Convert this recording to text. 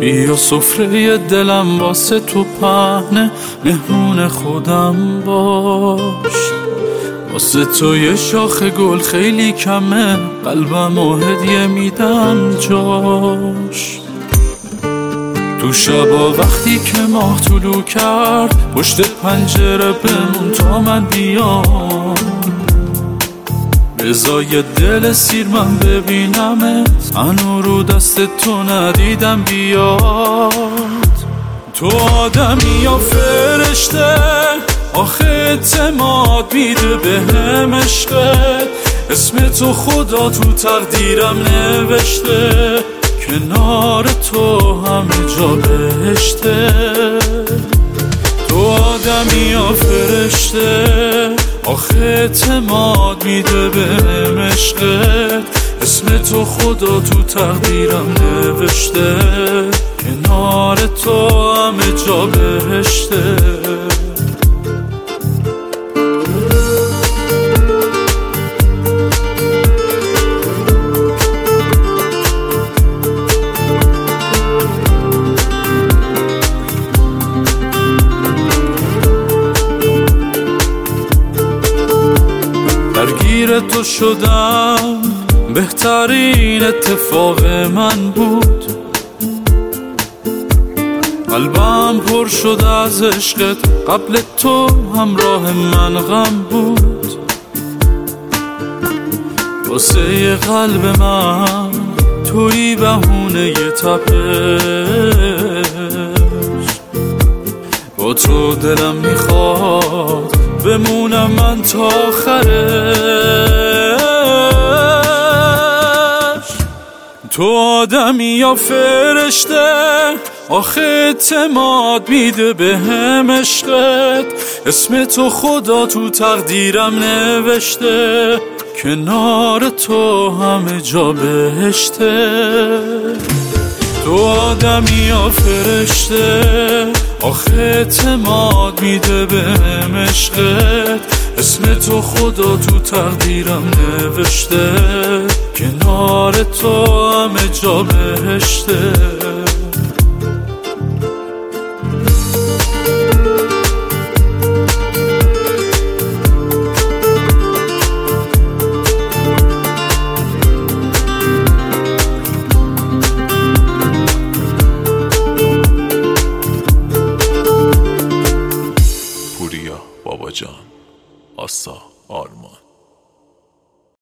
بیا سفره دلم واسه تو پهنه، مهمون خودم باش. واسه تو یه شاخ گل خیلی کمه، قلبم و هدیه میدم جاش. تو شبا وقتی که ماه طلوع کرد، پشت پنجره بمون تا من بیام. بزای دل سیر من ببینمت، هنو رو دست تو ندیدم بیاد. تو آدمی یا فرشته، آخه اعتماد میده بهم عشقت. اسم تو خدا تو تقدیرم نوشته، کنار تو همه جا بهشته. تو آدمی یا فرشته، آخه اعتماد میده بهم عشقت. اسم تو خدا تو تقدیرم نوشته، کنار تو همه جا بهشته. درگیر تو شدم، بهترین اتفاق من بود. قلبم پر شد از عشقت، قبل تو همراه من غم بود. واسه قلب من توی بهونه ی تپش، با تو دلم میخواد بمونم من تا آخرش. تو آدمی یا فرشته، آخه اعتماد میده بهم عشقت. اسم تو خدا تو تقدیرم نوشته، کنار تو همه جا بهشته. تو آدمی یا فرشته، آخه اعتماد میده بهم عشقت. اسم تو خدا تو تقدیرم نوشته، کنار تو همه جا بهشته. پوریا بابا جان، آسا آرمان.